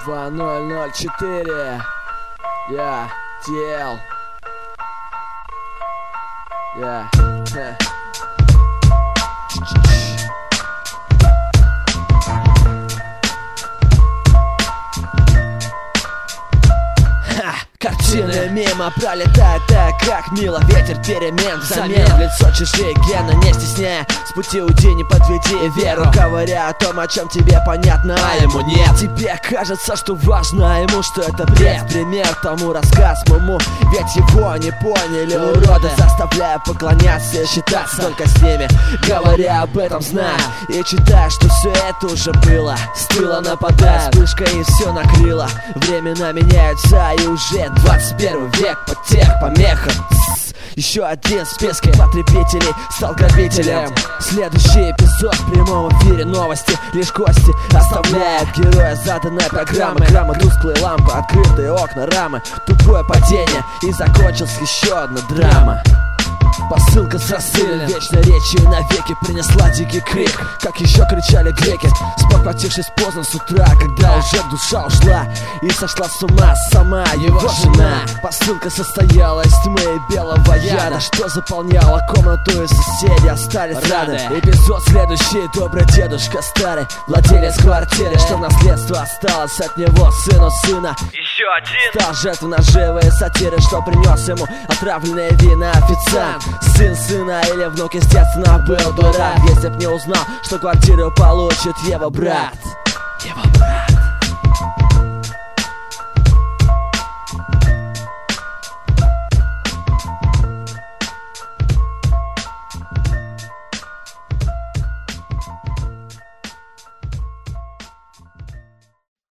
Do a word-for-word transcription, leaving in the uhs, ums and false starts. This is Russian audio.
два ноль ноль четыре. Я дел. Я. Картины мимо пролетают так, как мило. Ветер перемен взамен, в лицо чужие гены, не стесняя. С пути уйди, не подведи веру, говоря о том, о чем тебе понятно, а ему нет. Тебе кажется, что важно, а ему, что это бред. Пример тому рассказ моему, ведь его не поняли уроды, заставляя поклоняться и считаться только с ними, говоря об этом, зная и читая, что все это уже было. Стыло нападая, вспышка и все накрыло. Времена меняются и уже двадцать первый век под тех помехах. Еще один в списке потребителей стал грабителем. Следующий эпизод в прямом эфире, новости, лишь кости оставляет героя заданной программы. Граммы, тусклые лампы, открытые окна, рамы, тупое падение, и закончилась еще одна драма. Посылка с рассыльным вечной речью навеки принесла дикий крик, как еще кричали греки, спохватившись поздно с утра, когда уже душа ушла и сошла с ума сама его жена. Посылка состояла из тьмы и белого яда, что заполняло комнату, и соседи остались рады. Эпизод следующий. Добрый дедушка старый, владелец квартиры, что наследство осталось от него сыну сына. Еще один стал жертвой наживы и сатиры, что принес ему отравленные вина официант. Сын сына или внук, естественно, был бы рад, если б не узнал, что квартиру получит его брат. Его брат.